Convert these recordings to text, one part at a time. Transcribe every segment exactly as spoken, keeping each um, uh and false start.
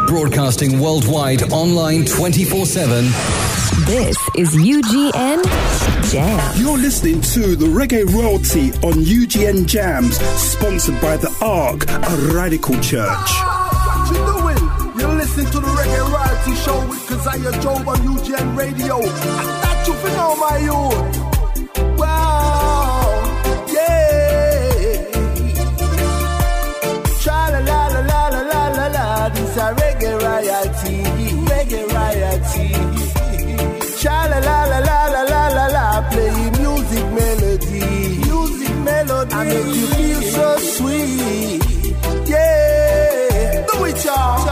Broadcasting worldwide, online twenty-four seven. This is U G N Jam. You're listening to the Reggae Royalty on U G N Jams, sponsored by the Ark, a radical church. What you doing? You're listening to the Reggae Royalty Show with Kazaya Job on U G N Radio. I thought you for know my youth. Wow, yeah. Tra la la la la la la la la. This a Reggae Royalty, Reggae Royalty. Cha la la la la la la la la, play music melody, music melody, I make you feel so sweet, yeah. Do it, y'all.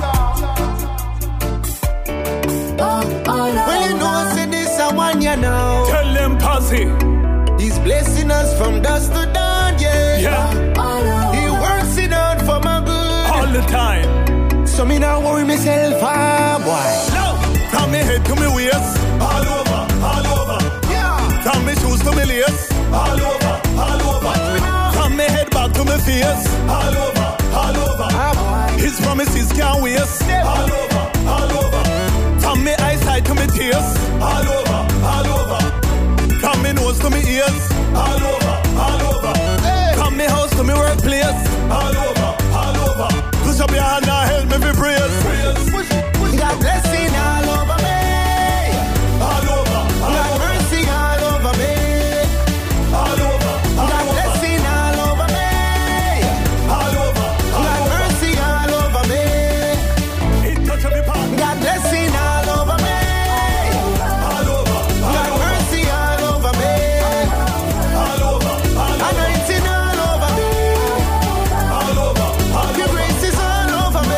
Well, you know I said this I want you now. Tell them posse. He's blessing us from dusk to dawn, yeah. Yeah. He works it out for my good all the time. So me not worry myself, ah boy. No. From me head to me waist, all over, all over. Yeah. From me shoes to me lace, all over, all over. From me head back to me face, all over, all over. Ah, his promises can't waste, all over, all over. From me eyesight to me tears, all over, all over. From me nose to me ears, all over, all over. Hey. From me house to me workplace, all over, all over. Push up your hand and help me be praise. Praise. Push, push. God blessing all over me. All over, all God over. mercy all over me. All over, all God over. blessing all over me. All over, all God over. mercy all over me. It touch every part. God blessing all over me. All over, all God over. mercy all over me. All over, all over. Anointing all over me. All over, all Your over. grace is all over me.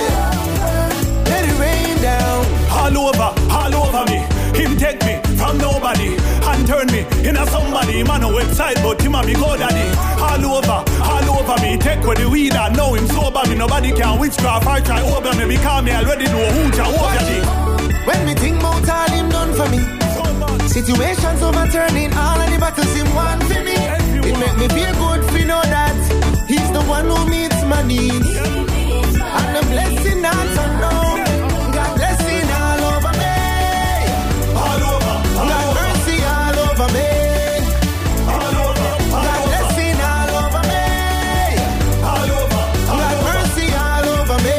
Let it rain down. All over, all over me. Him take me from nobody and turn me into somebody. Man on website, but him a me go daddy. All over, all over me. Take away the weed and know him sober me. Nobody can witchcraft or try over me because me already know who can over me. When me think about all him done for me, So much. situations overturning, all of the battles him won for me. It make me feel good to know that he's the one who meets my needs. And the blessing that's unknown. God blessing all over me. All over, all God over. mercy all over me. All over, all God over. blessing all over me. All over, all God over. mercy all over me.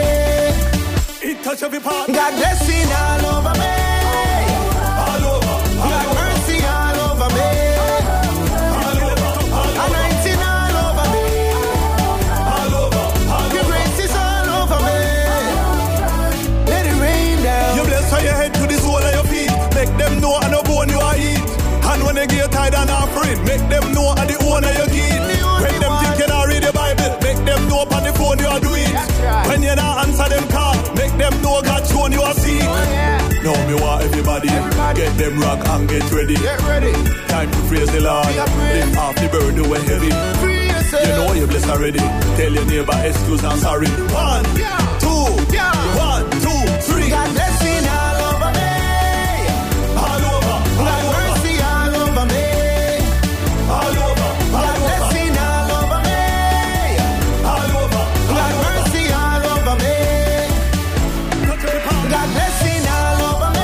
It touch every part. God blessing all over me. All over, all God over. mercy all over me. All over, all over. Anointing all over me. All over, all Your over. grace is all over me. Let it rain down. You bless from your head to the sole of your feet. Make them know I no bone you are eat. And when they get tired and offering, make them know I the owner you give. When them think you not read the Bible, make them know upon the phone you are doing. right. When you not answer them call, make them know God shown you a seat. Oh, yeah. Now me want everybody, Everybody. get them rock and get ready. Get ready. Time to praise the Lord. We are praise. Lift off the burden when heavy. Free yourself. You know you blessed already. Tell your neighbor excuse and sorry. One, Yeah. two, Yeah. one, two, three. God blessing all over me. All over, all God over, mercy all over me. all over, God all over, blessing all over me. all over, God mercy all over me. touch every part. God blessing all over me.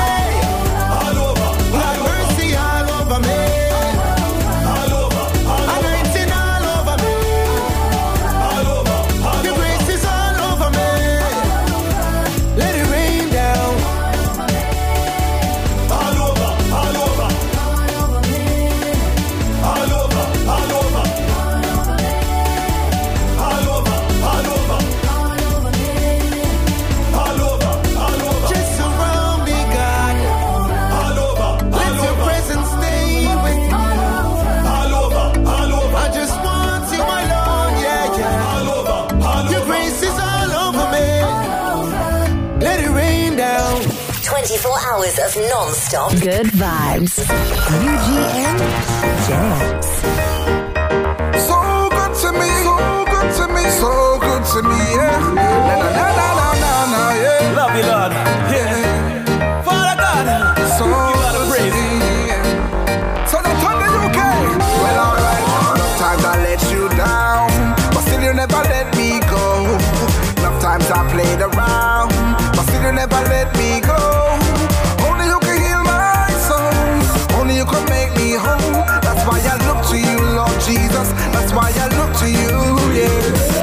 All over, God mercy all over me. all over, all over, Anointing all over me. all over, all Your over. grace is all over me. Let it rain down. All over, all over, all over, all over, all over, all over, all over, all over, Just surround me, God. all over, Let all your over, presence stay with me. all over, all over, I just want you alone, yeah, yeah. all over, all Your over. grace is all over me. Let it rain down. twenty-four hours of non-stop good vibes. U G N Jams. So good to me, so good to me, so good to me, yeah. Na na na na na na na, yeah. Love you, Lord. Yeah. Father God, So you gotta praise. good to me, yeah. So don't turn the U K. Well, alright, enough times I let you down, but still you never let me go. Enough times I play played around, but still you never let me go. Only you can heal my soul, only you can make me whole. That's why I look to you, Lord Jesus. That's why I look to you, yeah.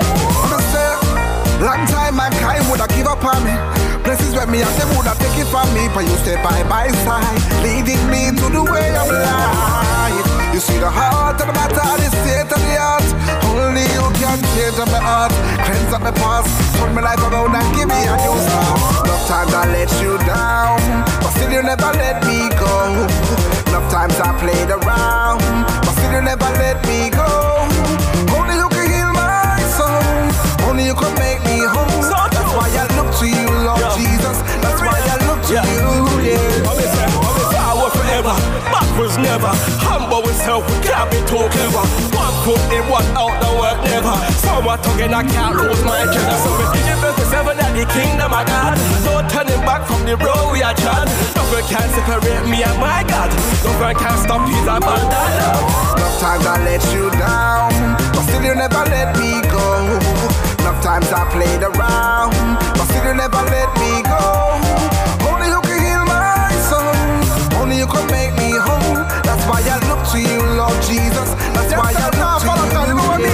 Long time mankind would have give up on me. Places where me and them would have taken from me, but you stay by my side, leading me to the way of life. You see the heart of the matter, the state of the art. Only you can change up my heart, cleanse up my past, turn my life around and give me a new start. Enough times I let you down, but still you never let me go. Enough times I played around, but still you never let me go. Only you can heal my soul, only you can make me whole. That's why I look to you, Lord yeah. Jesus. That's why I look to yeah. you, yeah. I'm say, power forever, backwards never. Humble self, we can't be too clever. One foot in, one out, the work never. Someone talking, I can't lose my cheddar. So we did the best ever that the kingdom of God. No turning back from the road we are trod. Nothing can separate me and my God. Nothing can stop his abandon. Enough times I let you down, but still you never let me go. Enough times I played around, but still you never let me go. Only you can heal my soul, only you can make me whole. That's why I look to you, Lord Jesus. That's why I look to you,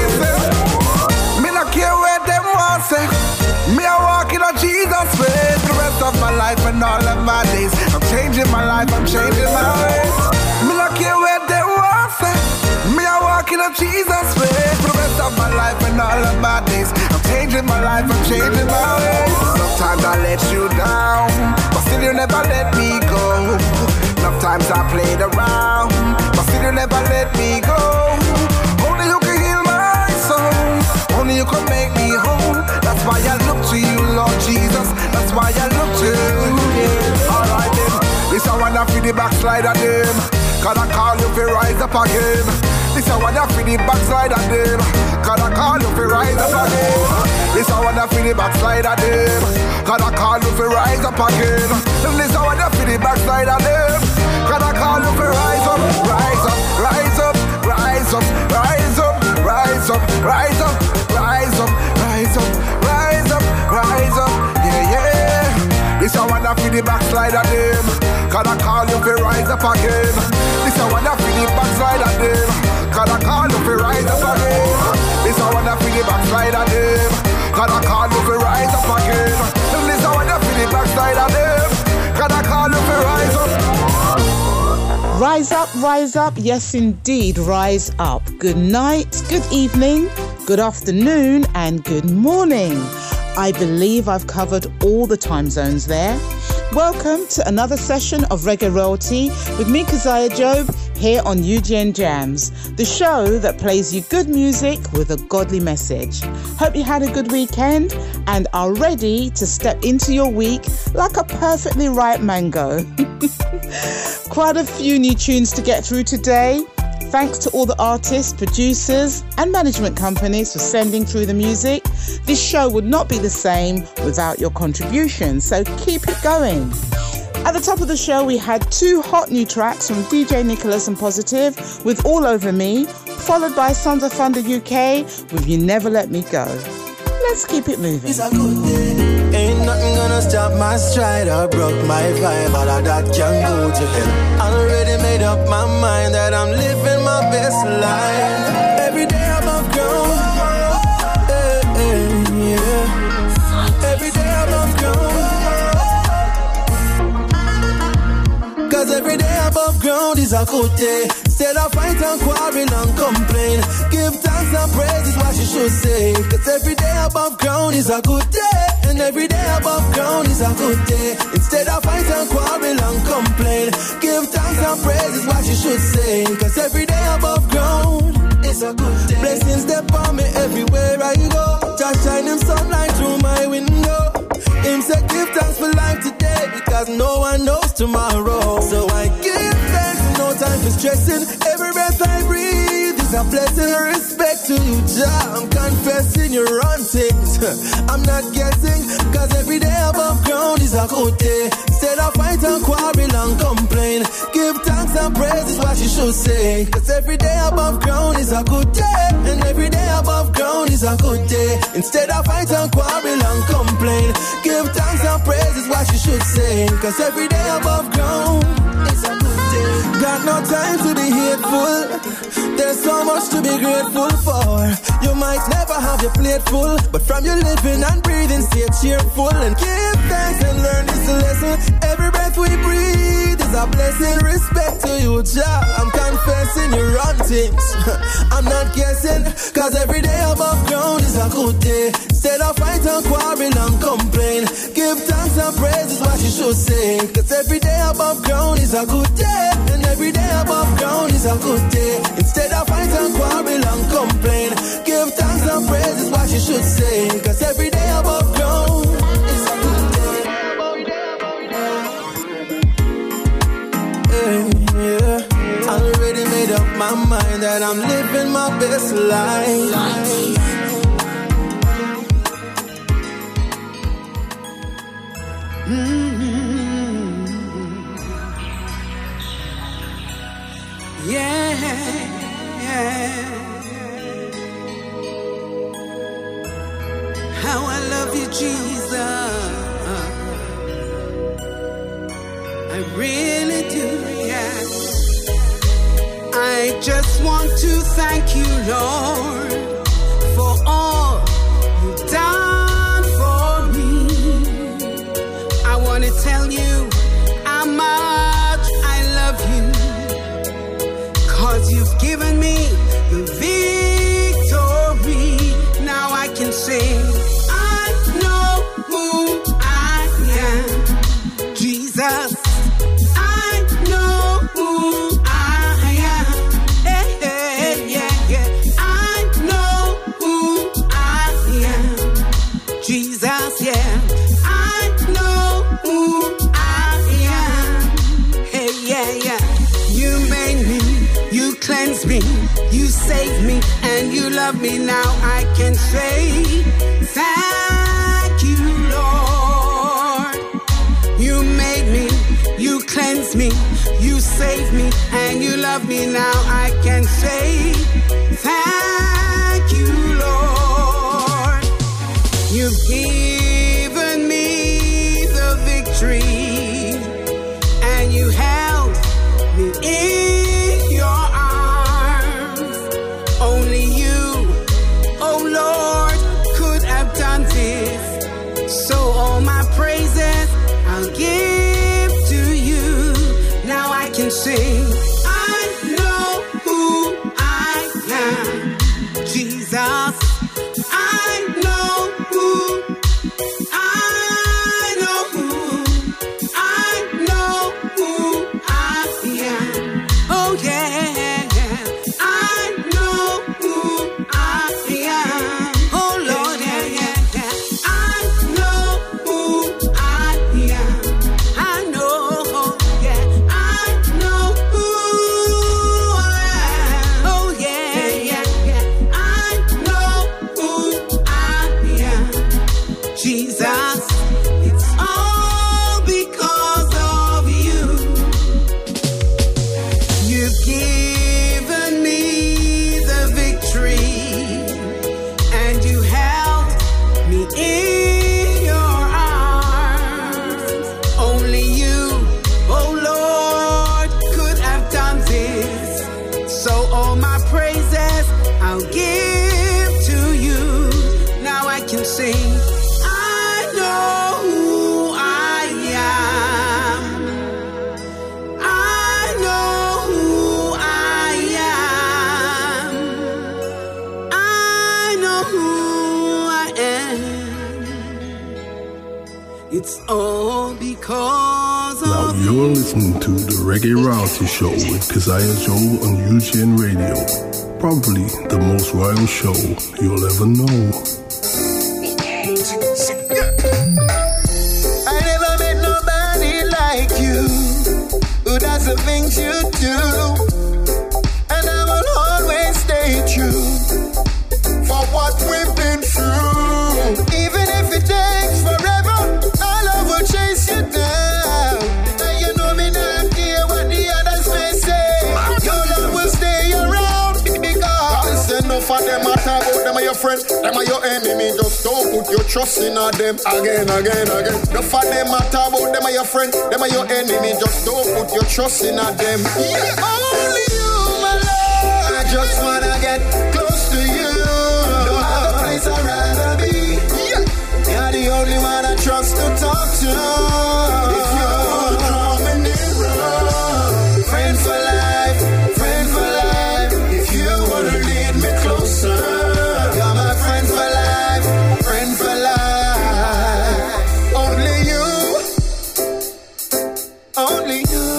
yeah. Me not care where them want say. Me I walk in a Jesus way. The rest of my life and all of my days, I'm changing my life, I'm changing my ways. Me not care where them want say. Me I walk in a Jesus way. For the rest of my life and all of my days, I'm changing my life, I'm changing my ways. Sometimes I let you down, but still you never let me go. Enough times I played around, but still you never let me go. Only you can heal my soul, only you can make me whole. That's why I look to you, Lord Jesus. That's why I look to you, yeah. Alright then, this I wanna feel the backslider them. Cause I call you for rise up again. This I wanna feel the backside of them. Cause I call you for rise up again. This I wanna feel the backside of them. Cause I call you for rise up again. This I wanna feel the backside of them. Cause I call you for rise up, rise up, rise up, rise up, rise up, rise up, rise up, rise up, rise up, rise up, rise up, yeah, yeah. This I wanna feel the backside of them. Cause I call you for rise up again. This I wanna feel the backside of them. Cause I call you for rise up again. This I wanna feel the backside of them. Cause I call you for rise up again. This I wanna feel the backside of them. Cause I call you for rise up. Rise up, rise up, yes indeed, rise up. Good night, good evening, good afternoon and good morning. I believe I've covered all the time zones there. Welcome to another session of Reggae Royalty with me, Keziah Job, here on U G N Jams, the show that plays you good music with a godly message. Hope you had a good weekend and are ready to step into your week like a perfectly ripe mango. Quite a few new tunes to get through today. Thanks to all the artists, producers and management companies for sending through the music. This show would not be the same without your contribution, so keep it going. At the top of the show, we had two hot new tracks from D J Nicholas and Positive with All Over Me, followed by Sons of Thunder U K with You Never Let Me Go. Let's keep it moving. It's a good day. Ain't nothing gonna stop my stride or broke my vibe. All of that can go to hell. I already made up my mind that I'm living my best life. Every day above ground, hey, hey, yeah. Every day above ground. Cause every day above ground is a good day. Instead of fight and quarrel and complain, give thanks and praise is what you should say. Cause every day above ground is a good day. And every day above ground is a good day. Instead of fight and quarrel and complain, give thanks and praise is what you should say. Cause every day above ground is a good day. Blessings they upon me everywhere I go. Just shine them sunlight through my window. Him say give thanks for life today, because no one knows tomorrow. So I give thanks, no time for stressing. Every breath I breathe is a blessing. Respect to you, Jah. I'm confessing you're on things. I'm not guessing, cause every day above ground is a good day. Instead of fight and quarrel and complain, give thanks and praise is what you should say. Cause every day above ground is a good day. And every day above ground is a good day. Instead of fight and quarrel and complain, give thanks and praise is what you should say. Cause every day above ground is a good day. Got no time to be hateful. There's so much to be grateful for. You might never have your plate full, but from your living and breathing, stay cheerful and give thanks and learn this lesson. Every breath we breathe is a blessing. Respect to you, Jah. I'm confessing you run things. I'm not guessing, cause every day above ground is a good day. Instead of fight and quarrel and complain, give thanks and praise is what you should say. Cause every day above ground is a good day. And every day above ground is a good day. Instead of fight and quarrel and complain, give thanks and praise is what you should say. Cause every day above ground is a good day. Hey, yeah. I already made up my mind that I'm living my best life. Mm-hmm. Yeah, yeah. How I love you, Jesus. I really do, yeah. I just want to thank you, Lord, for all you've done for me. I want to tell you how much I love you, cause you've given me the victory. Now I can sing, I know who I am, Jesus. I know who I am, hey, hey, yeah, yeah. I know who I am, Jesus, yeah. I know who I am, hey, yeah, yeah. You made me, you cleansed me, you saved me, and you love me. Now I can say thank you, Lord. You made me, you cleansed me, you saved me, and you love me. Now I can say thank you, Lord. You've given me the victory, and you held me in your arms. Only you, oh Lord, could have done this. So all my praises I'll give to you. Now I can sing, I know who I am, Jesus. I know who, I know who, I know who I am. Oh yeah, I know who I am. Oh Lord, yeah, yeah, yeah. I know who I am. I know, yeah. I know who I am. Oh yeah, yeah, yeah. I know who I am, Jesus. It's all because of you. You've given me the victory, and you held me in your arms. Only you, oh Lord, could have done this. So all my praises I'll give to you. Now I can sing, I know who I am. I know who I am. I know who I am. It's all because Now of you're listening to the Reggae Royalty Show with Keziah Joe on U G N Radio. Probably the most royal show you'll ever know. I never met nobody like you who does the things you do, and I will always stay true for what we've been through. Even if it takes forever, our love will chase you down. And you know me not care what the others may say. friend, them are your enemy. Just don't put your trust in them again, again, again. The fact them matter about them are your friend, them are your enemy. Just don't put your trust in them. Yeah, only you, my love. I just wanna get close to you. No other place I'd rather be. Yeah, you're the only one I trust to talk to. If you're coming nearer, friend for life, friend for life. If you wanna lead me closer, you're my friend for life, friend for life. Only you, only you.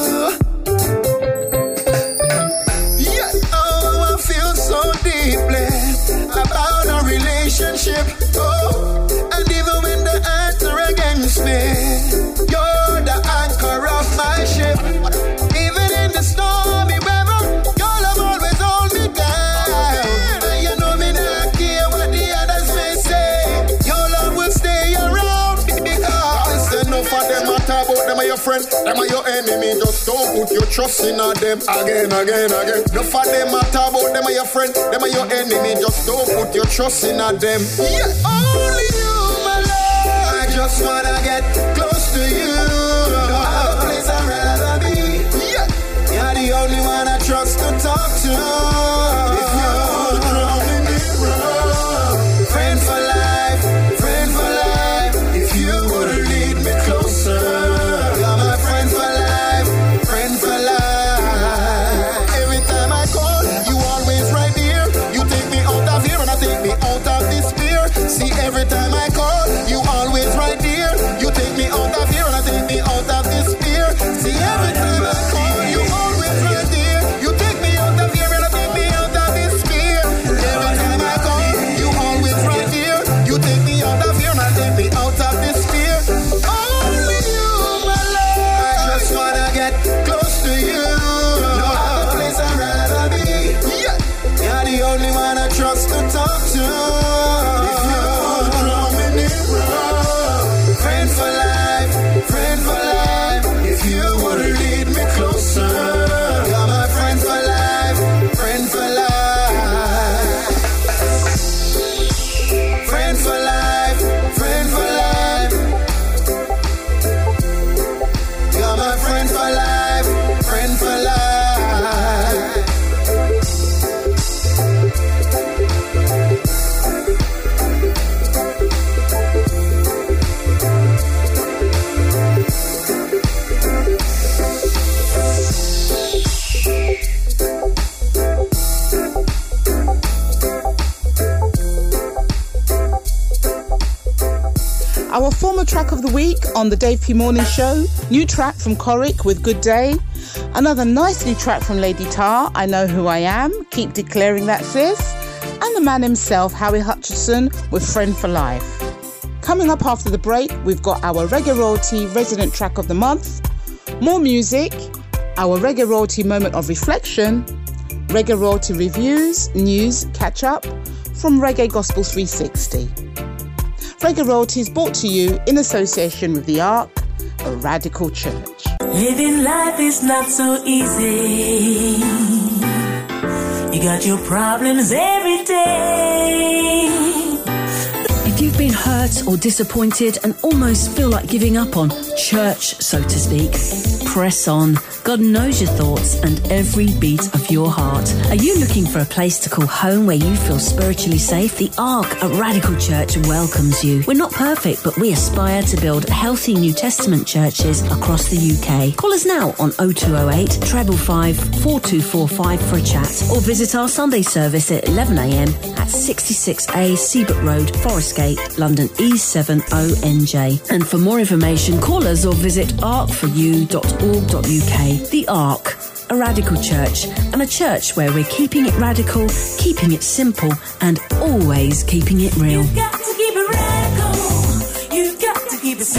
Yeah, oh, I feel so deeply about our relationship. Oh, and even when the odds are against me, you're the anchor of my ship. Even in the stormy weather, your love always hold me down. And you know me not care what the others may say. Your love will stay around because enough of them matter about them are your friend, them are your enemy. Just don't put your trust in them again, again, again. Enough of them matter about them are your friend, them are your enemy. Just don't put your trust in them. Yeah, only you, my love. I just wanna get close to you. No other place I'd rather be. Yeah, you're the only one I trust to talk to. If you're coming nearer, friend for life, friend for life. If you would lead me closer, you're my friend for life, friend for life. Every time I call, you always right here. You take me out of here and I take me out of this fear. See, every time I call, you always right here. You take me out of here and I take me out of this fear. See, every time I call, you always right here. You take me out of here and I take me out of this fear. Every time I call, you always right here. You take me out of here and I take me out of this fear. Only you, my love. I just wanna get close to you. No other place I'd rather be. Yeah, you're the only one I trust to talk to. If you're coming nearer, friend for life, friend for life. If you would lead me closer, you're my friend for life, friend for life. Friend for life, friend for life. You're my friend for life, friend for life. Our former track of the week on the Dave P Morning Show, new track from Coric with Good Day. Another nice new track from Lady Tar, I Know Who I Am, keep declaring that sis. And the man himself, Howie Hutchison, with Friend for Life. Coming up after the break, we've got our Reggae Royalty resident track of the month, more music, our Reggae Royalty moment of reflection, Reggae Royalty reviews, news, catch up from Reggae Gospel three sixty. Reggae Royalty is brought to you in association with the Ark, a radical church. Living life is not so easy. You got your problems every day. If you've been hurt or disappointed and almost feel like giving up on church, so to speak, press on. God knows your thoughts and every beat of your heart. Are you looking for a place to call home where you feel spiritually safe? The Ark, a radical church, welcomes you. We're not perfect, but we aspire to build healthy New Testament churches across the U K. Call us now on oh two oh eight, five five five, four two four five for a chat, or visit our Sunday service at eleven a m at sixty-six A Seabrook Road, Forest Gate, London E seven O N J. And for more information, call us or visit ark for you dot org dot U K. The Ark, a radical church, and a church where we're keeping it radical, keeping it simple, and always keeping it real. You've got to keep it radical. You've got to keep it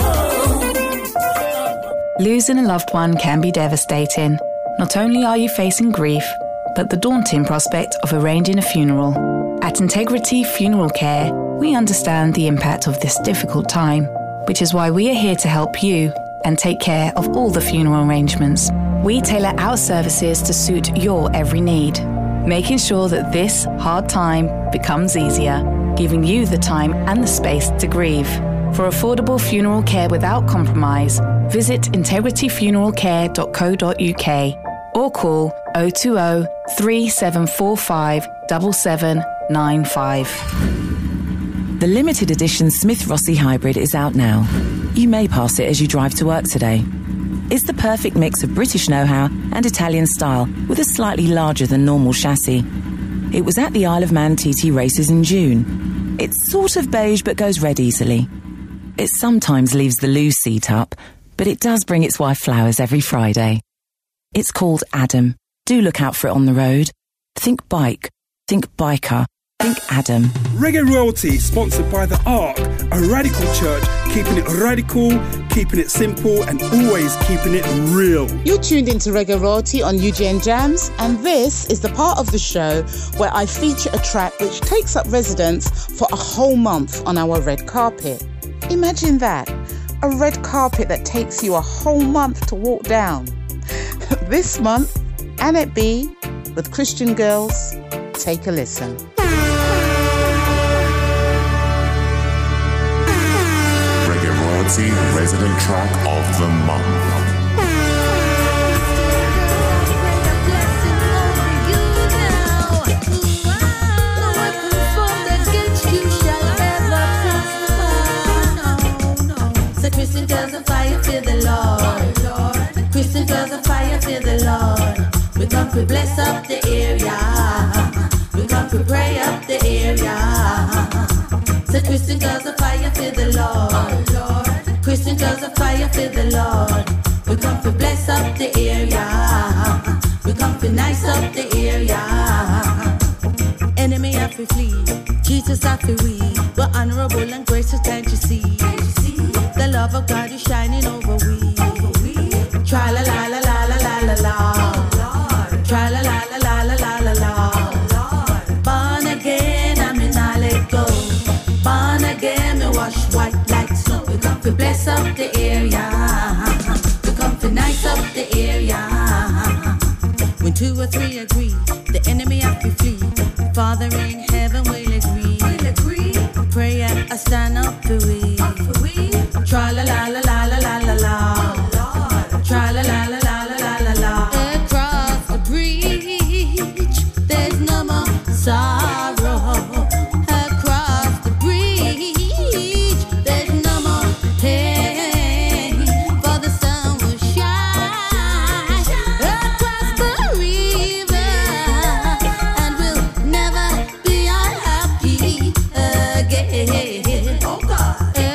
simple. Losing a loved one can be devastating. Not only are you facing grief, but the daunting prospect of arranging a funeral. At Integrity Funeral Care, we understand the impact of this difficult time, which is why we are here to help you and take care of all the funeral arrangements. We tailor our services to suit your every need. making sure that this hard time becomes easier, giving you the time and the space to grieve. For affordable funeral care without compromise, visit integrity funeral care dot co dot uk or call oh two oh, three seven four five, seven seven nine five. The limited edition Smith Rossi Hybrid is out now. You may pass it as you drive to work today. It's the perfect mix of British know-how and Italian style with a slightly larger than normal chassis. It was at the Isle of Man T T races in June. It's sort of beige but goes red easily. It sometimes leaves the loo seat up, but it does bring its wife flowers every Friday. It's called Adam. Do look out for it on the road. Think bike. Think biker. Think Adam. Reggae Royalty, sponsored by The Ark, a radical church, keeping it radical, keeping it simple, and always keeping it real. You're tuned into Reggae Royalty on U G N Jams, and this is the part of the show where I feature a track which takes up residence for a whole month on our red carpet. Imagine that, a red carpet that takes you a whole month to walk down. This month, Annette B with Christian Girls. Take a listen. Reggae Royalty Resident Track of the Month. Christian girls of fire, fear the Lord. Christian girls of fire, fear the Lord. We come to bless up the area. We come to pray up the area. So Christian girls of fire, fear the Lord. Christian girls of fire, fear the Lord. We come to bless up the area. We come to nice up the area. Enemy have to flee, Jesus have to weep. We're honorable and gracious, can't you see? The love of God is shining over we. Tra la la la la la la la la. Tra la la la la la la la la. Born again, I'm in I let go. Born again, me wash white like snow. We come to bless up the area. We come to nice up the area. When two or three agree, the enemy have to flee. Father in heaven will agree. Will agree. Prayer, I stand up for we. Tra la la la la la la la la. Tra la la la la la la la. Across the bridge, there's no more sorrow. Across the bridge, there's no more pain. For the sun will shine across the river, and we'll never be unhappy again. Oh God.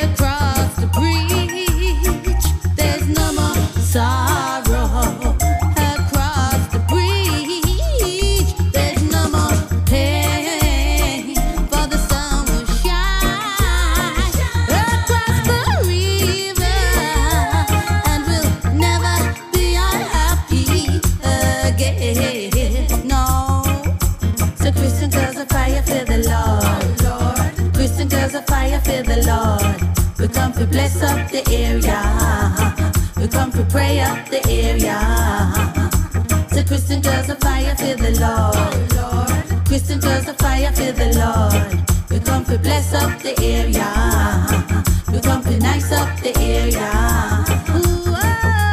Sorrow across the bridge. There's no more pain, for the sun will shine across the river, and we'll never be unhappy again. No, so Christian girls of fire, fear the Lord. Christian girls of fire, fear the Lord. We come to bless up the area. We come to pray up the area. So Christian girls of fire, fear the Lord. Christian girls of fire, fear the Lord. We come to bless up the area. We come to nice up the area. Ooh, oh,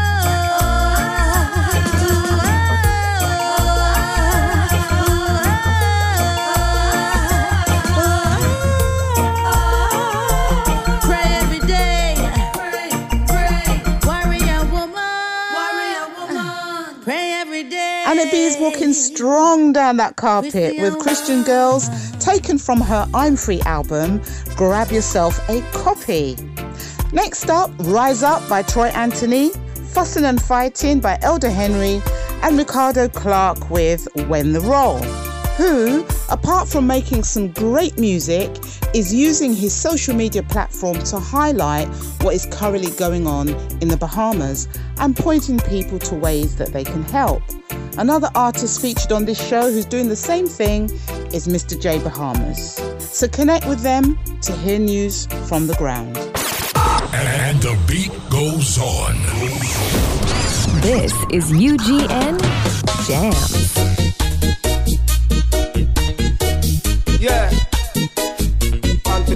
Annette B is walking strong down that carpet with Christian Girls, taken from her I'm Free album. Grab yourself a copy. Next up, Rise Up by Troy Anthony, Fussin' and Fighting by Elder Henry, and Ricardo Clark with When the Roll, who, apart from making some great music, is using his social media platform to highlight what is currently going on in the Bahamas and pointing people to ways that they can help. Another artist featured on this show who's doing the same thing is Mister J Bahamas. So connect with them to hear news from the ground. And the beat goes on. This is U G N Jams.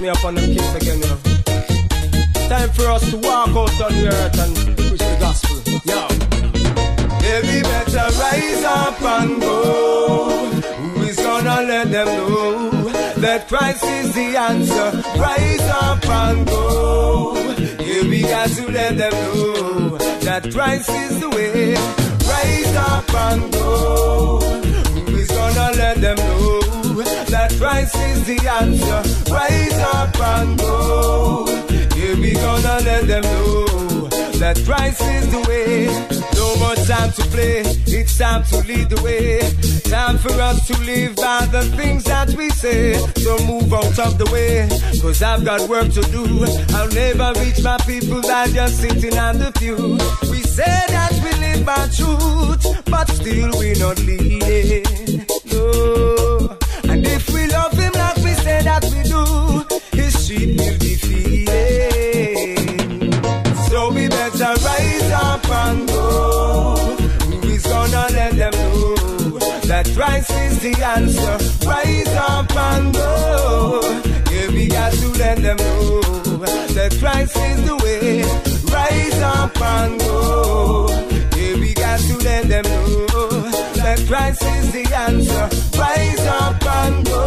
me up on them kids again, you know. Time for us to walk out on the earth and preach the gospel. Yo. Baby, better rise up and go. Who is gonna let them know that Christ is the answer? Rise up and go. Yeah, we got to let them know that Christ is the way. Rise up and go. Who is gonna let them know that Christ is the answer? Rise up and go. Yeah, we gonna let them know that Christ is the way. No more time to play, it's time to lead the way. Time for us to live by the things that we say. So move out of the way, cause I've got work to do. I'll never reach my people by just sitting on the pew. We say that we live by truth, but still we're not leading. No. And if we love him like we say that we do, his sheep will be feeding. So we better rise up and go. Who is gonna let them know that Christ is the answer? Rise up and go. Yeah, we got to let them know that Christ is the way. Rise up and go. Yeah, we got to let them know that Christ is the answer. Rise up and go.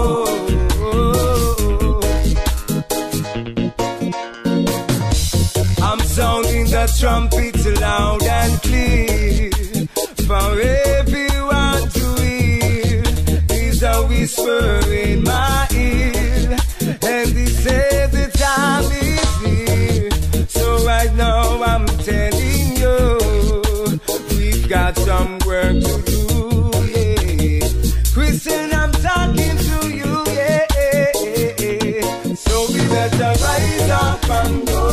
I'm sounding the trumpet loud and clear for everyone to hear. There's a whisper in my ear, and they say the time is here. So right now I'm telling you, we've got some work to do, yeah. Christian, I'm talking to you, yeah. So we better rise up and go.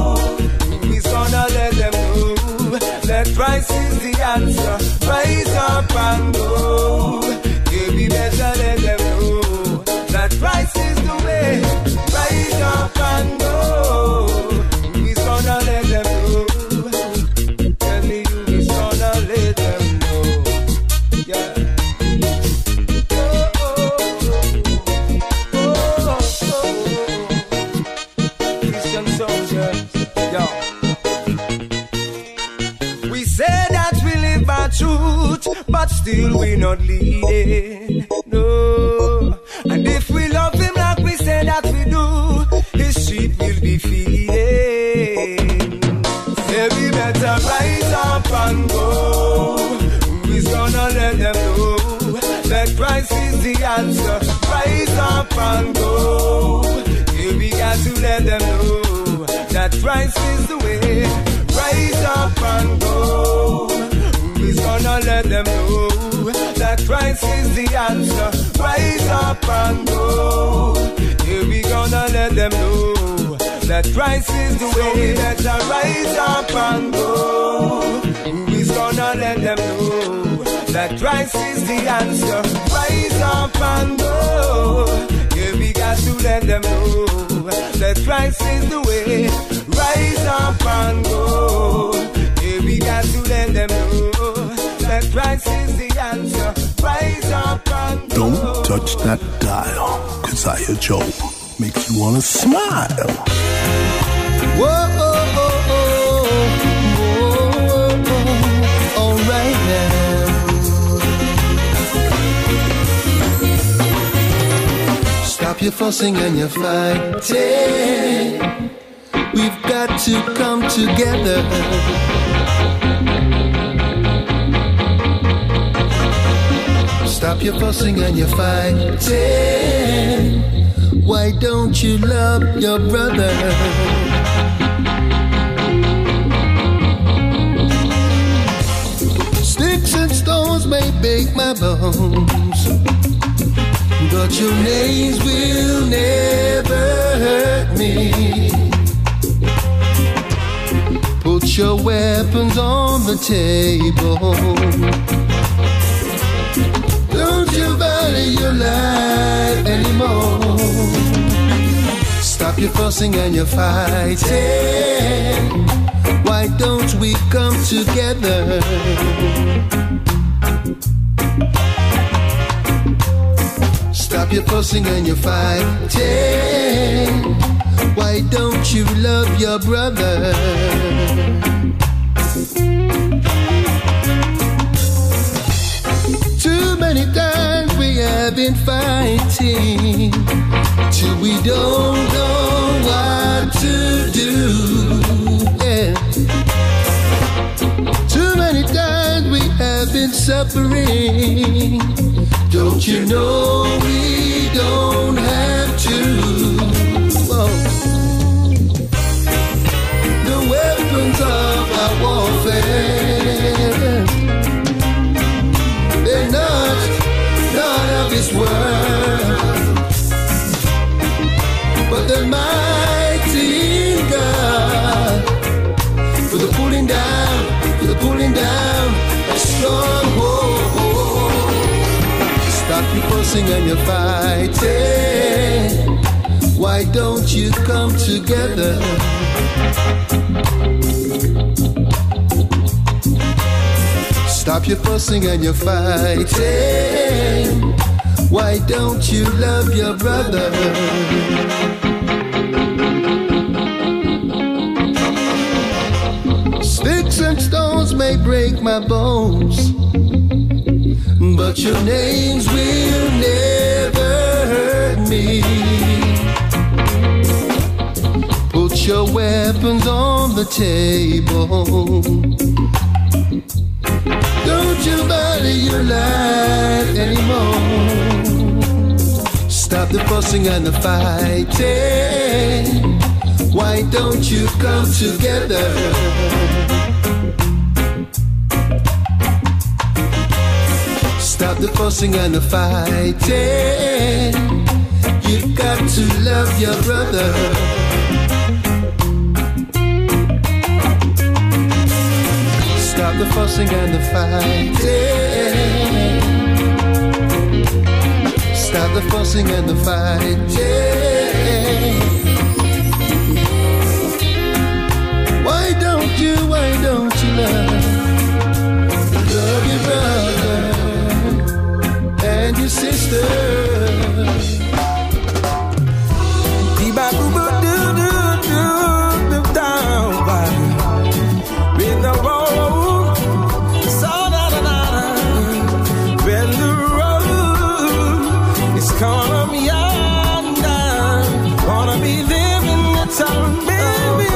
Let them know that Christ is the answer. Rise up and go. Yeah, we better let them know that Christ is the way. Rise up and go. He's gonna let them know. Tell me who he's gonna let them know. Yeah. Oh, oh, oh, oh, oh. Christian soldiers, yo. Truth, but still we're not leading. No. And if we love him like we say that we do, his sheep will be feeding. Say we better rise up and go. Who is gonna let them know that Christ is the answer? Rise up and go. Yeah, we got to let them know that Christ is the way. Rise up and go. He's gonna let them know that Christ is the answer. Rise up and go. Yeah, we gonna let them know that Christ is the way. We better rise up and go. He's gonna let them know that Christ is the answer. Rise up and go. Yeah, we got to let them know that Christ is the way. Rise up and go. Yeah, we got to let them know that Christ is the answer. Rise up and go. Don't touch that dial, cause I hear Joe makes you wanna smile. Whoa, oh, oh, oh, whoa, oh, oh. All right now. Stop your fussing and your fighting. We've got to come together. Stop your fussing and your fighting. Why don't you love your brother? Sticks and stones may break my bones, but your names will never hurt me. Put your weapons on the table. Don't you value your life anymore. Stop your fussing and your fighting. Why don't we come together? Stop Stop your fussing and your fighting. Why don't you love your brother? Too many times we have been fighting till we don't know what to do. Yeah. Too many times we have been suffering. Don't you know we don't have to? Whoa. The weapons of our warfare, they're not, not of this world, but they're mighty in God for the pulling down, for the pulling down of strongholds. Stop your fussing and your fighting. Why don't you come together? Stop your fussing and your fighting. Why don't you love your brother? Sticks and stones may break my bones, but your names will never hurt me. Put your weapons on the table. Don't you bother your life anymore. Stop the fussing and the fighting. Why don't you come together? Stop the fussing and the fighting. You've got to love your brother. Stop the fussing and the fighting. Stop the fussing and the fighting. Why don't you, why don't you love? Love your brother and your sister. With the road, so da da da da. When the road is calling me yonder, wanna be living the time, baby.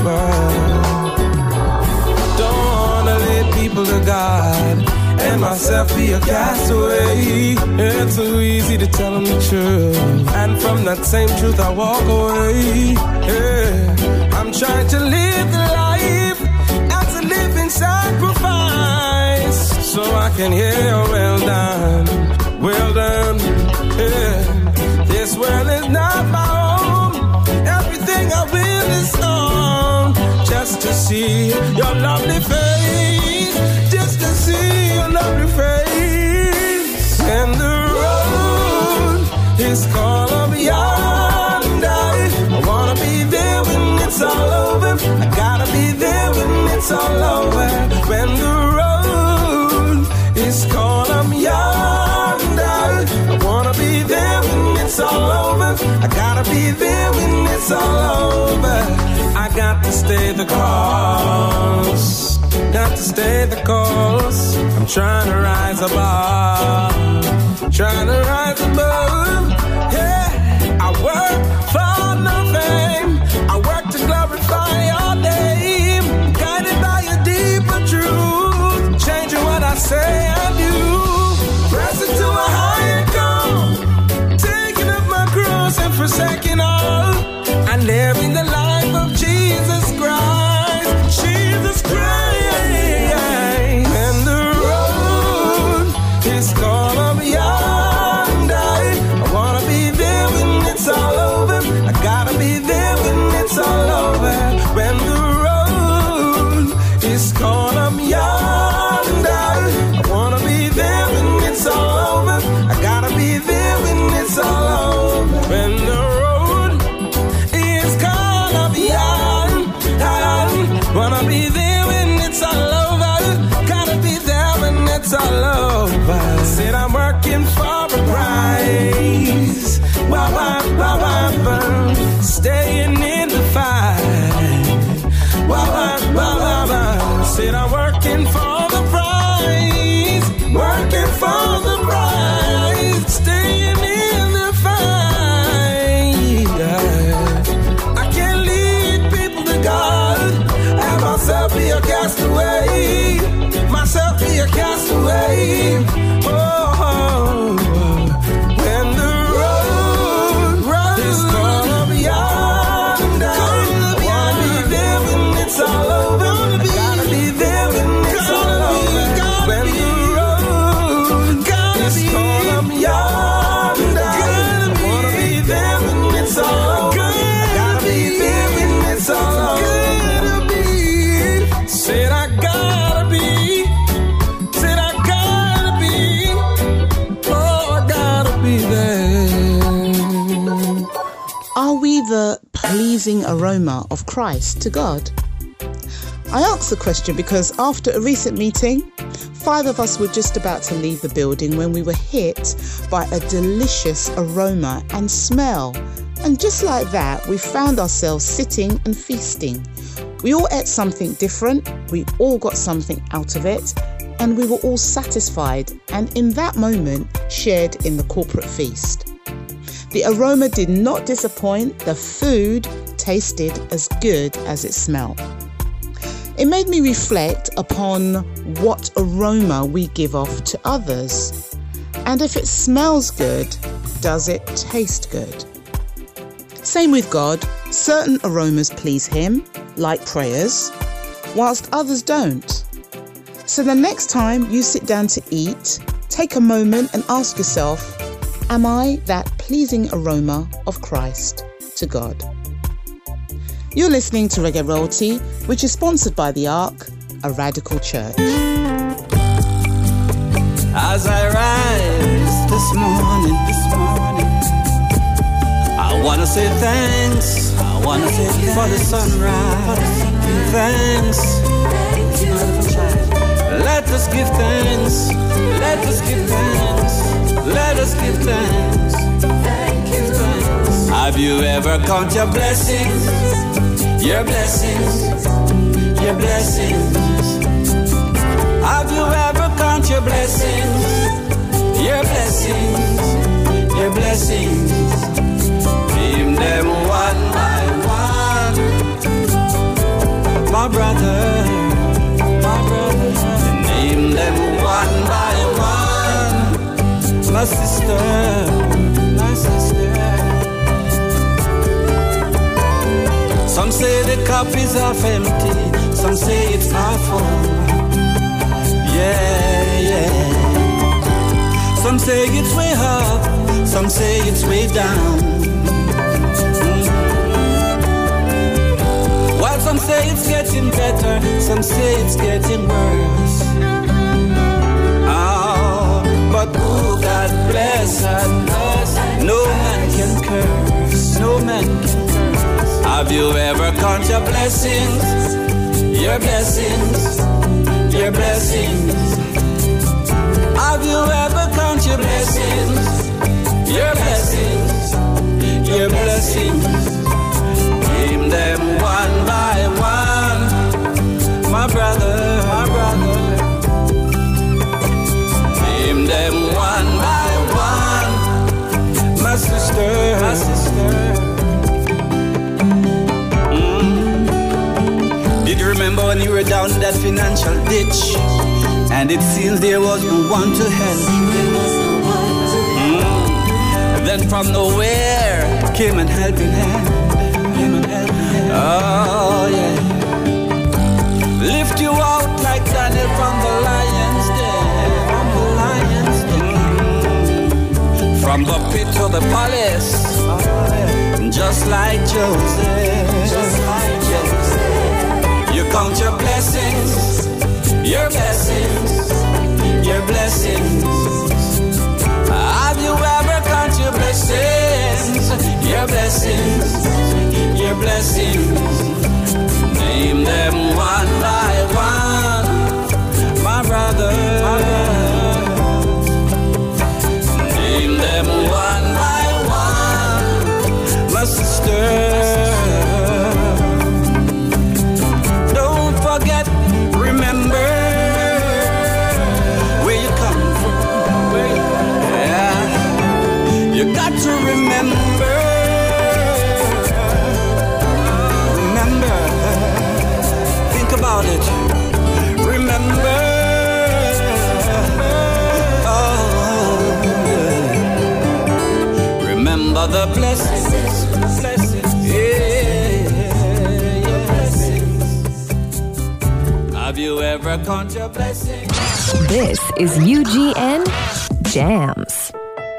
Don't wanna let people of God and myself be a castaway. It's so easy to tell them the truth, and from that same truth I walk away. Yeah. I'm trying to live the life as a living sacrifice, so I can hear well done, well done. Yeah. This world is not my own. Everything I will is on, just to see your lovely face, just to see your lovely face. And the road is calling me yonder. I wanna be there when it's all over. I gotta be there when it's all over. When the road is calling me yonder, I wanna be there when it's all over. I gotta be there when it's all over. I got to stay the course, got to stay the course. I'm trying to rise above, trying to rise above. Yeah, I work for nothing, I work to glorify your name, guided by a deeper truth, changing what I say and do, pressing to a higher goal, taking up my cross and forsaking all, and living the life of Jesus Christ, Jesus Christ. And the road is calling me yonder. I wanna be there when it's all over. I gotta be there when Said I'm working for the prize, working for the prize, staying in the fight. I can't lead people to God and myself be a castaway, myself be a castaway. Oh, when the road is gonna be yonder, I wanna be there when it's all over. The pleasing aroma of Christ to God? I asked the question because after a recent meeting, five of us were just about to leave the building when we were hit by a delicious aroma and smell. And just like that, we found ourselves sitting and feasting. We all ate something different, we all got something out of it, and we were all satisfied and in that moment shared in the corporate feast. The aroma did not disappoint, the food tasted as good as it smelled. It made me reflect upon what aroma we give off to others. And if it smells good, does it taste good? Same with God, certain aromas please Him, like prayers, whilst others don't. So the next time you sit down to eat, take a moment and ask yourself, am I that pleasing aroma of Christ to God? You're listening to Reggae Royalty, which is sponsored by the Ark, a radical church. As I rise this morning, this morning, I wanna say thanks. I wanna say thanks for the sunrise. Thanks. Let us give thanks. Let us give thanks. Let us give thanks. Thank you. Thanks. Have you ever count your blessings? Your blessings. Your blessings. Have you ever count your blessings? Your blessings. Your blessings. Name them one by one. My brother. My brother. Name them one by one. My sister, my sister. Some say the cup is half empty, some say it's half full. Yeah, yeah. Some say it's way up, some say it's way down. Mm-hmm. While some say it's getting better, some say it's getting worse. But who God bless and bless, no man can curse, no man can curse. Have you ever count your blessings, your blessings, your blessings? Have you ever count your blessings, your blessings, your blessings? Name them one by one, my brother, my brother. Name them one by one, my sister, my sister. Mm. Did you remember when you were down in that financial ditch, and it seems there was no one to help you? Mm. Then from nowhere came an helping hand. Came an helping hand. Oh yeah. Lift you out like Daniel from the lion's den. From the pit to the palace, just like Joseph. Just like Joseph. You count your blessings, your blessings, your blessings. Have you ever count your blessings, your blessings, your blessings? Name them one by one, my brother, my brother. Name them one by one, my sister. Don't forget the blessings, blessings, yeah, yeah, blessings. Have you ever counted your blessings? This is U G N Jams.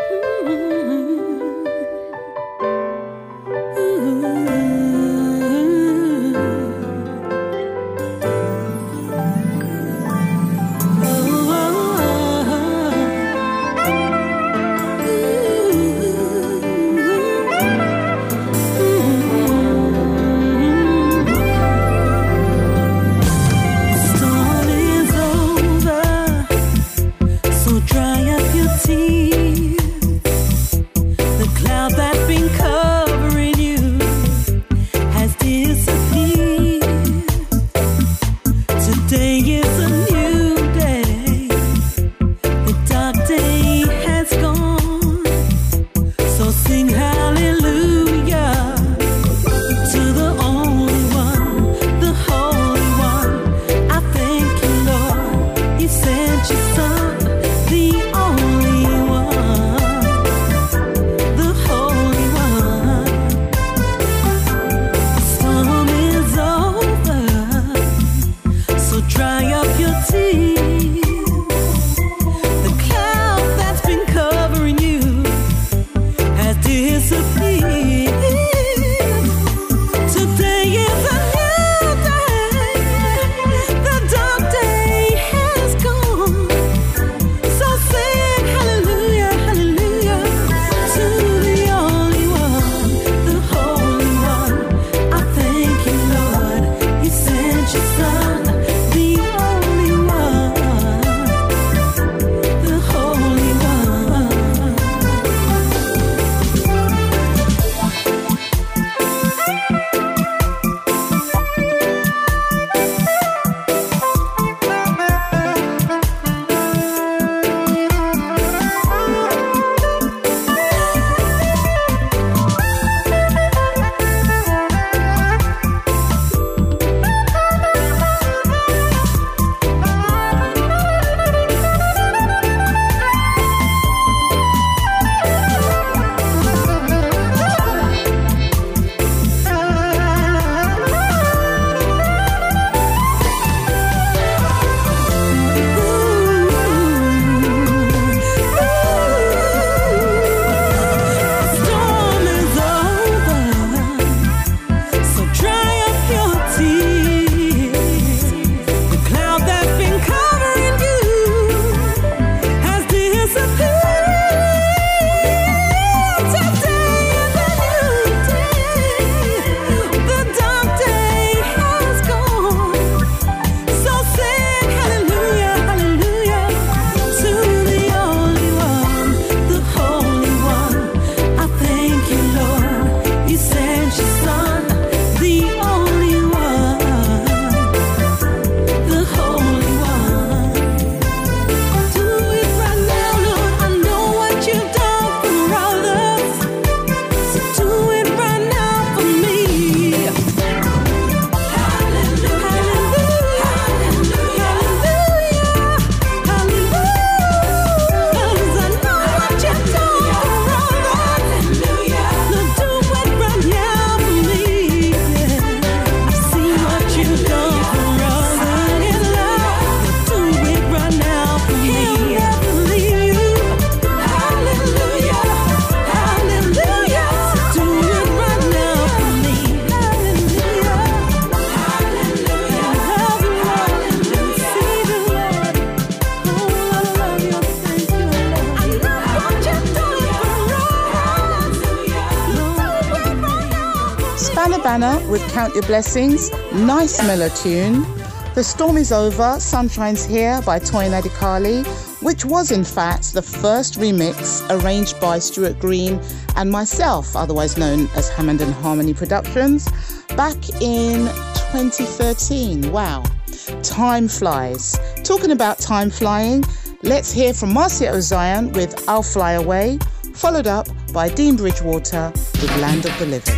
Banner with Count Your Blessings, nice mellow tune. The Storm Is Over, Sunshine's Here by Toyin Adekale, which was in fact the first remix arranged by Stuart Green and myself, otherwise known as Hammond and Harmony Productions, back in twenty thirteen. Wow, time flies. Talking about time flying, let's hear from Marcia Ozion with I'll Fly Away, followed up by Dean Bridgewater with Land of the Living.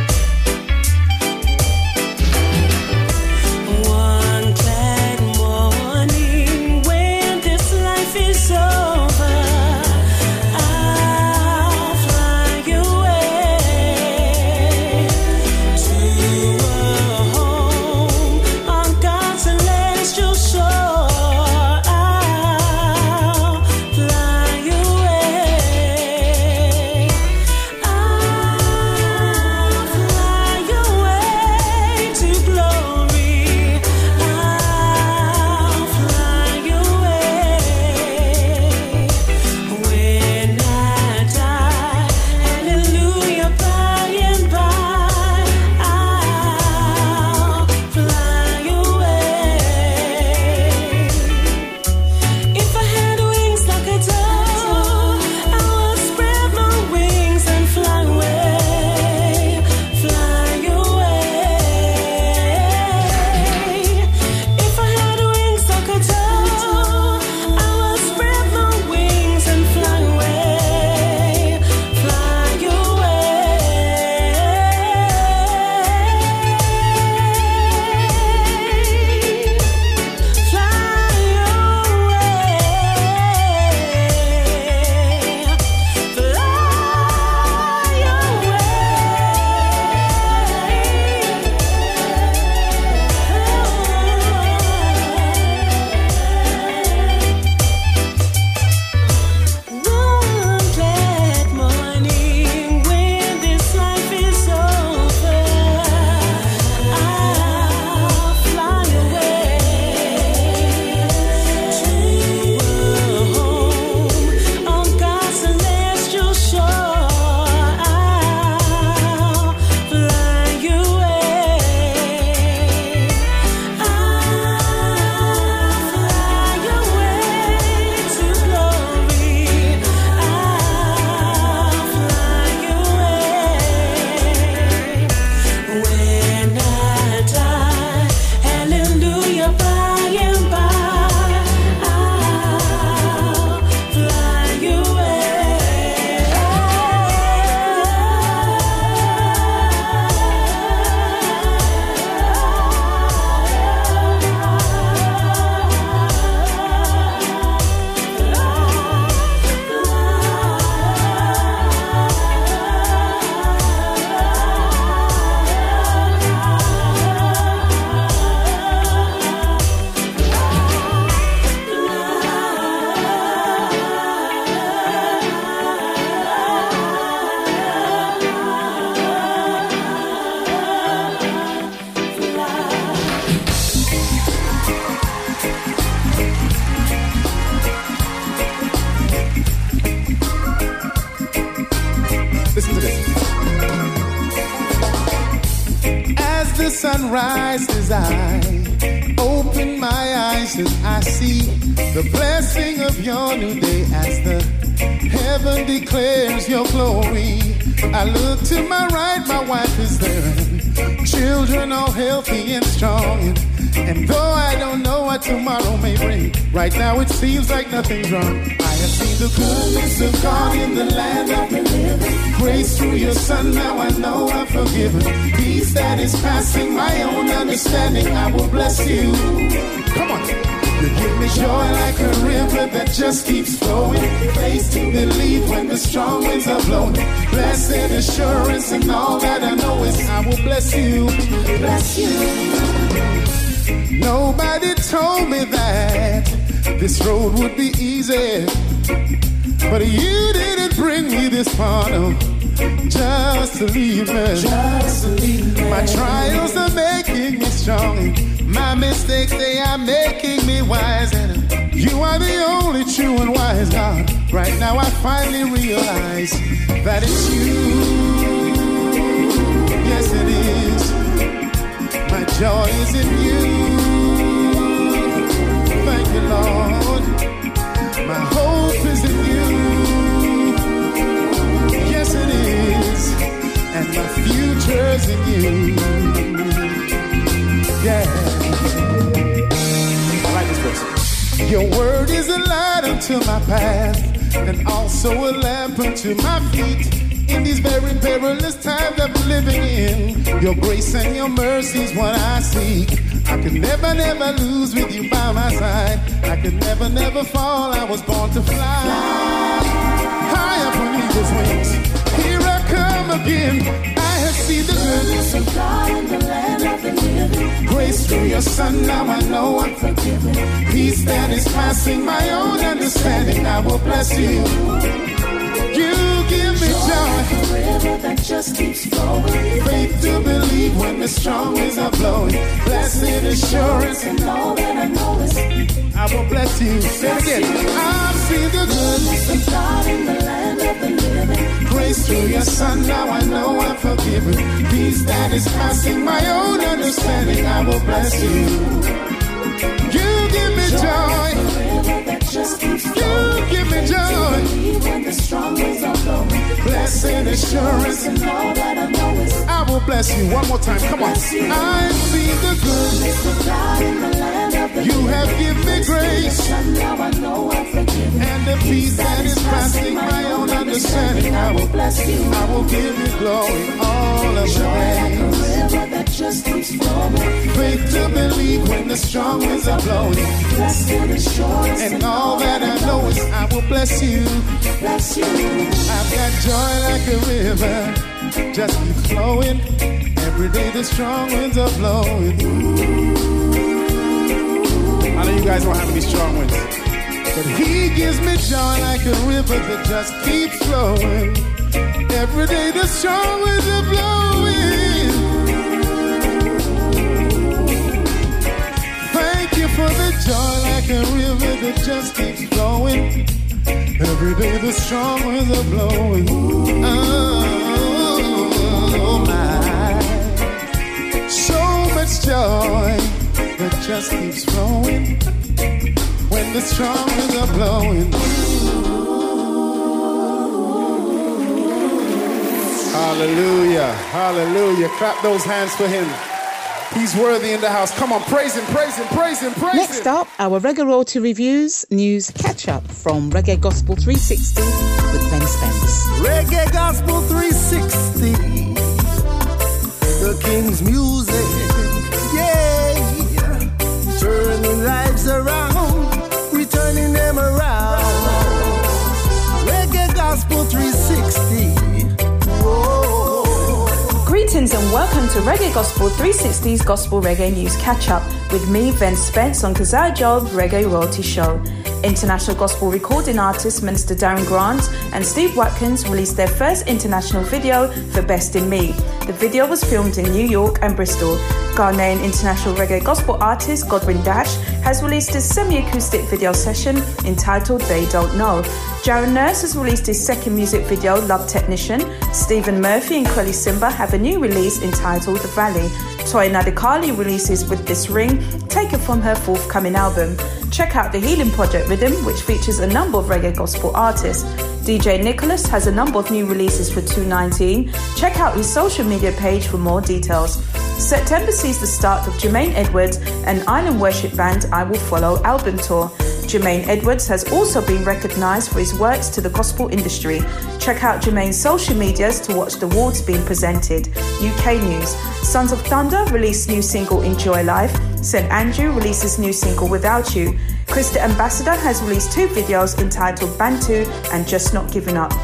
One glad moment sunrise as I open my eyes as I see the blessing of your new day as the heaven declares your glory. I look to my right, my wife is there, and children all healthy and strong. And, and though I don't know what tomorrow may bring, right now it seems like nothing's wrong. I have seen the goodness of God in the land of the living. Grace through your Son, now I know I'm forgiven. Peace that is passing my own understanding, I will bless you. Come on. You give me joy like a river that just keeps flowing. Faith to believe when the strong winds are blowing. Blessed assurance and all that I know is I will bless you. Bless you. Nobody told me that this road would be easy, but you didn't bring me this far, no, just to leave me. Just to leave me. My trials are making me strong. My mistakes, they are making me wise. And you are the only true and wise God. Right now I finally realize that it's you. Yes, it is. My joy is in you. Thank you, Lord. My hope is in you. Yes, it is. And my future's in you. Yeah. I like this verse. Your word is a light unto my path, and also a lamp unto my feet. In these very perilous times I'm living in, your grace and your mercy is what I seek. I could never, never lose with you by my side. I could never, never fall. I was born to fly, fly. High up on eagle's wings. Here I come again. I have seen the goodness of God in the land of the living. Grace through your Son, now I know I'm forgiven. Peace that is passing my own understanding, I will bless you. You give me joy, like a river that just keeps flowing. Faith to believe when the strong winds are blowing. Blessed assurance and all that I know is I will bless you. Say it again. I've seen the goodness of God in the land of the living. Grace through your Son, now I know I'm forgiven. Peace that is passing my own understanding, I will bless you. You give me joy. You give me joy. Blessed assurance and all that I know is I will bless you. One more time, come on. I've seen the goodness of God in the land of the you have given me grace, and the peace that is passing my own understanding. I will bless you. I will give you glory all of the day. Just keeps flowing. Faith to believe when the strong winds are blowing. Blessed assurance and all that I know is I will bless you. Bless you. I've got joy like a river, just keep flowing. Every day the strong winds are blowing. I know you guys don't have any strong winds, but He gives me joy like a river that just keeps flowing. Every day the strong winds are blowing. For the joy like a river that just keeps flowing. Every day the strong winds are blowing. Oh my, so much joy that just keeps flowing when the strong winds are blowing. Hallelujah, hallelujah. Clap those hands for Him. He's worthy in the house. Come on, praise Him, praise Him, praise Him, praise Next Him. Next up, our Reggae Royalty Reviews News Catch-Up from Reggae Gospel three sixty with Ben Spence. Reggae Gospel three sixty, the King's music, yeah. Turning lives around, returning them around. Reggae Gospel three sixty, whoa. Greetings and welcome to Reggae Gospel three sixty's Gospel Reggae News Catch-Up with me, Ben Spence, on Kazaa Job Reggae Royalty Show. International gospel recording artists Minister Darren Grant and Steve Watkins released their first international video for Best in Me. The video was filmed in New York and Bristol. Ghanaian international reggae gospel artist Godwin Dash has released his semi-acoustic video session entitled They Don't Know. Jaron Nurse has released his second music video, Love Technician. Stephen Murphy and Quelly Simba have a new release entitled The Valley. Toy Nadikali releases With This Ring, taken from her forthcoming album. Check out the Healing Project Rhythm, which features a number of reggae gospel artists. D J Nicholas has a number of new releases for two nineteen. Check out his social media page for more details. September sees the start of Jermaine Edwards and Island Worship Band I Will Follow album tour. Jermaine Edwards has also been recognised for his works to the gospel industry. Check out Jermaine's social medias to watch the awards being presented. U K news. Sons of Thunder released new single Enjoy Life. Saint Andrew releases new single Without You. Chris the Ambassador has released two videos entitled Bantu and Just Not Giving Up.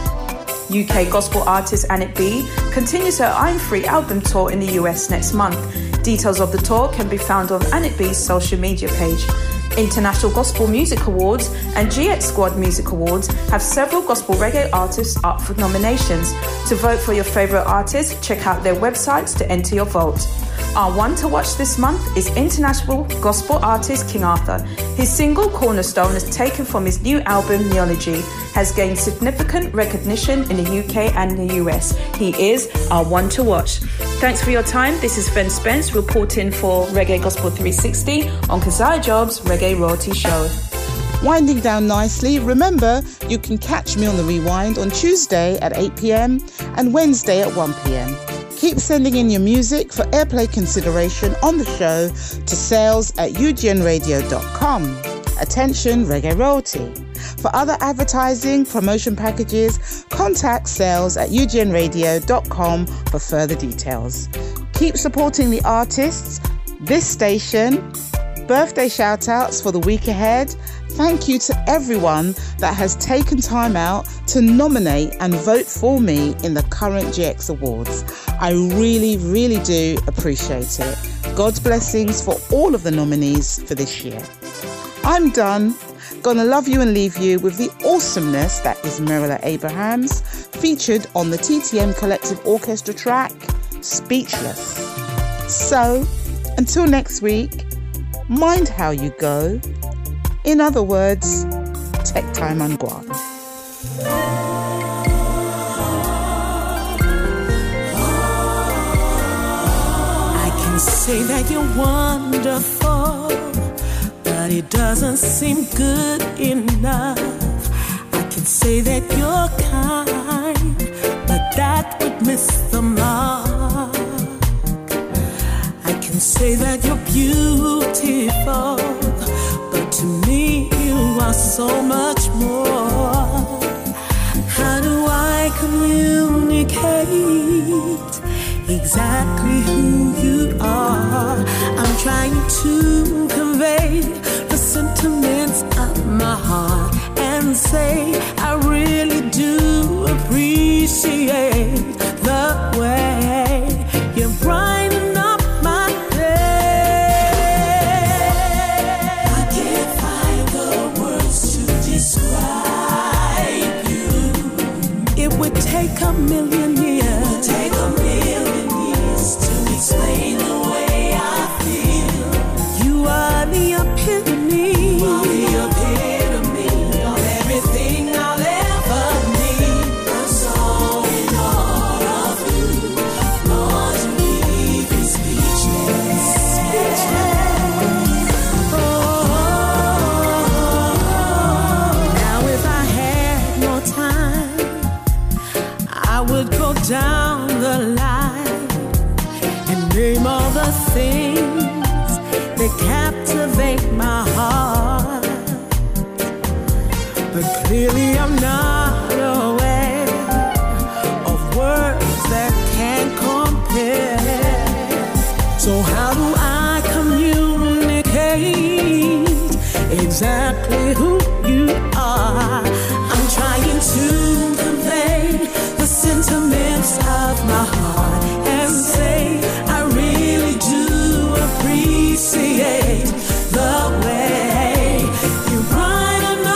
U K gospel artist Annette B continues her I'm Free album tour in the U S next month. Details of the tour can be found on Annette B's social media page. International Gospel Music Awards and G X Squad Music Awards have several gospel reggae artists up for nominations. To vote for your favourite artist, check out their websites to enter your vote. Our one to watch this month is international gospel artist King Arthur. His single Cornerstone, is taken from his new album Neology, has gained significant recognition in the U K and the U S. He is our one to watch. Thanks for your time. This is Fen Spence reporting for Reggae Gospel three sixty on Keziah Jobs Reggae Royalty Show. Winding down nicely, remember you can catch me on the Rewind on Tuesday at eight p.m. and Wednesday at one p.m. Keep sending in your music for airplay consideration on the show to sales at u g n radio dot com. Attention Reggae Royalty. For other advertising, promotion packages, contact sales at u g n radio dot com for further details. Keep supporting the artists, this station, birthday shout-outs for the week ahead. Thank you to everyone that has taken time out to nominate and vote for me in the current G X Awards. I really, really do appreciate it. God's blessings for all of the nominees for this year. I'm done. Gonna love you and leave you with the awesomeness that is Merilla Abrahams, featured on the T T M Collective Orchestra track, Speechless. So, until next week, mind how you go. In other words, take time and go on. I can say that you're wonderful, but it doesn't seem good enough. I can say that you're kind, but that would miss the mark. I can say that you're beautiful, but to me you are so much more. How do I communicate exactly who you are? I'm trying to convey the sentiments of my heart and say I really do appreciate the way you brighten up my day. I can't find the words to describe you. It would take a million years. It would take a million years to explain the way I feel. You are the epitome. You are the epitome of everything I'll ever need. I'm so in awe of you. Lord, you leave me speechless. Speechless. Oh, now if I had more time, I would go down the line and name all the things that captivate my heart. But clearly I'm not aware of words that can compare. So how do I communicate exactly who you are? I'm trying to convey the sentiments of my heart and say I really do appreciate the way you brighten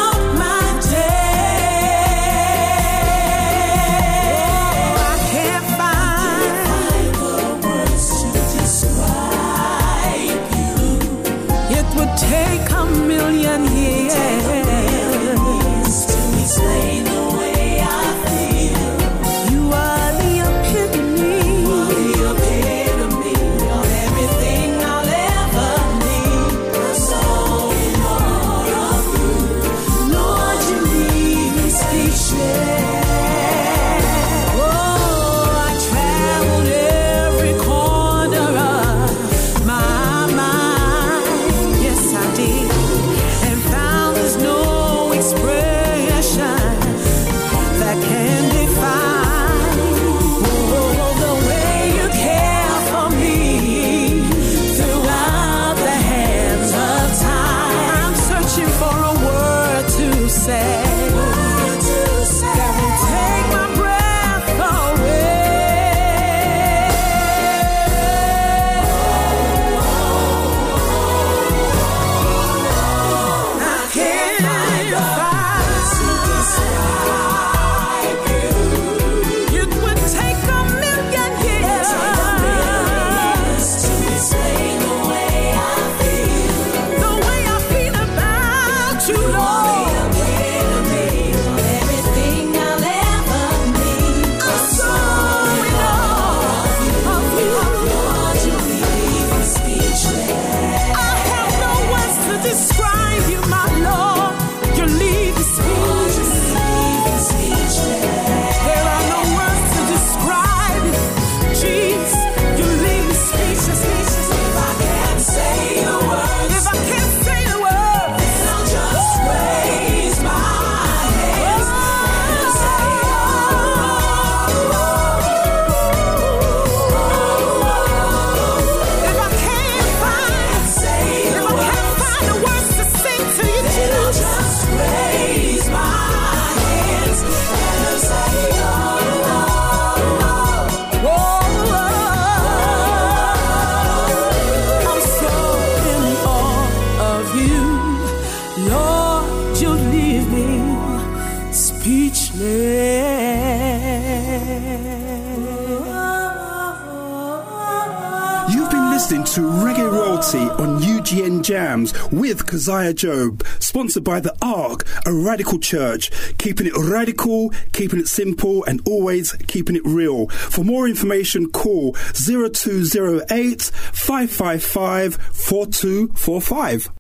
listening to Reggae Royalty on U G N Jams with Keziah Job, sponsored by The Ark, a radical church, keeping it radical, keeping it simple, and always keeping it real. For more information, call zero two zero eight, five five five, four two four five.